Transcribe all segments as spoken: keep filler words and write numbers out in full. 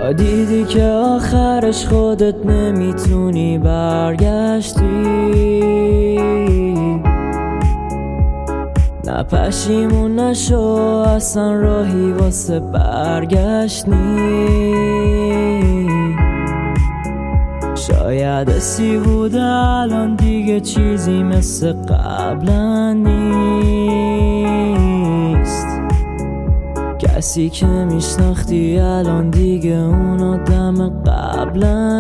یا دیدی که آخرش خودت نمیتونی برگشتی؟ نه پشیمون نشو، اصلا راهی واسه برگشت نیست. شاید اسی بوده الان دیگه چیزی مثل قبلا نیست. کسی که میشناختی الان دیگه اون آدم قبلا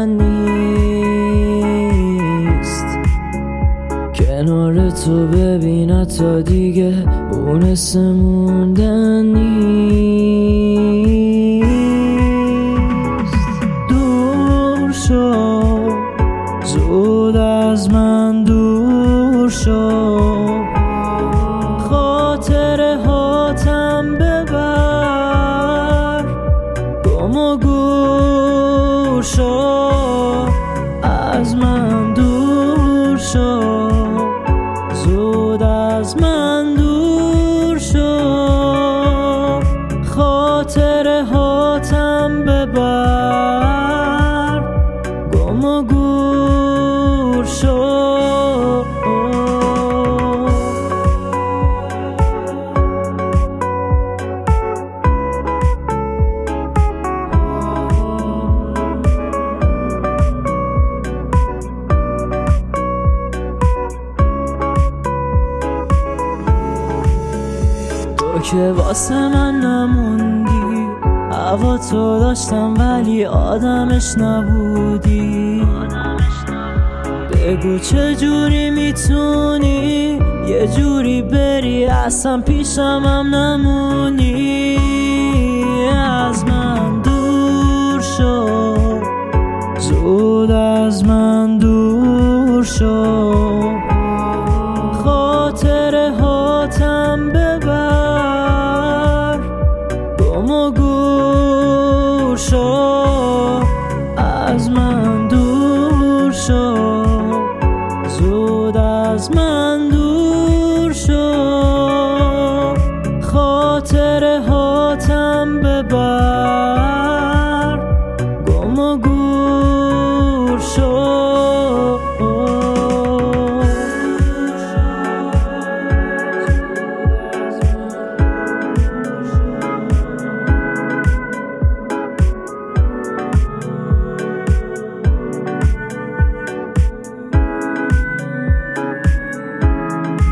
نیست. کنار تو ببین تا دیگه اون اسم موندن نیست. دور شو، زود از من دور شو، خاطره هاتم ببر، گم و گور شو، از من دور شو، زود از من دور شو، خاطره هاتم ببر، گم و گور شو. تو که واسه من نموندی، هوا تو داشتم ولی آدمش نبودی. بگو چجوری میتونی یه جوری بری اصلا پیشم هم نمونی. از من دور شو، زود از من دور شو، خاطره هاتم ببر، گم و گور شو، از من دور شو، زود از من دور شو، خاطره هاتم ببر، گم و گور شو.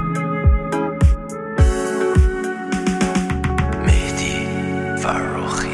فرخی